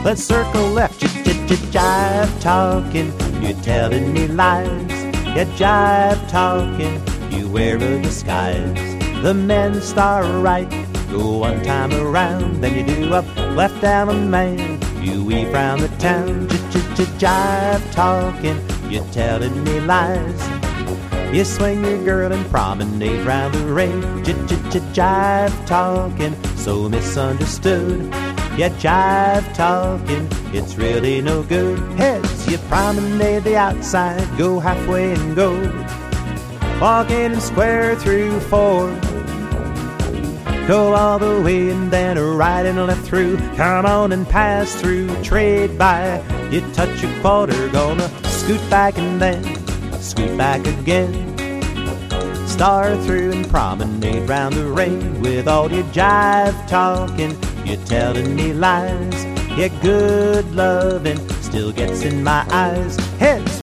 Let's circle left, jive talking, you're telling me lies. You jive talking, you wear a disguise. The men start right, go one time around, then you do up, left down a man. You weave round the town, jive talking, you're telling me lies. You swing your girl and promenade round the ring, jive talking, so misunderstood. Yeah, jive talking, it's really no good. Heads, you promenade the outside, go halfway and go. Walk in and square through 4. Go all the way and then a right and a left through. Come on and pass through, trade by. You touch a quarter, gonna scoot back and then scoot back again. Star through and promenade round the ring with all your jive talking. You're telling me lies. Yeah, good loving still gets in my eyes. Heads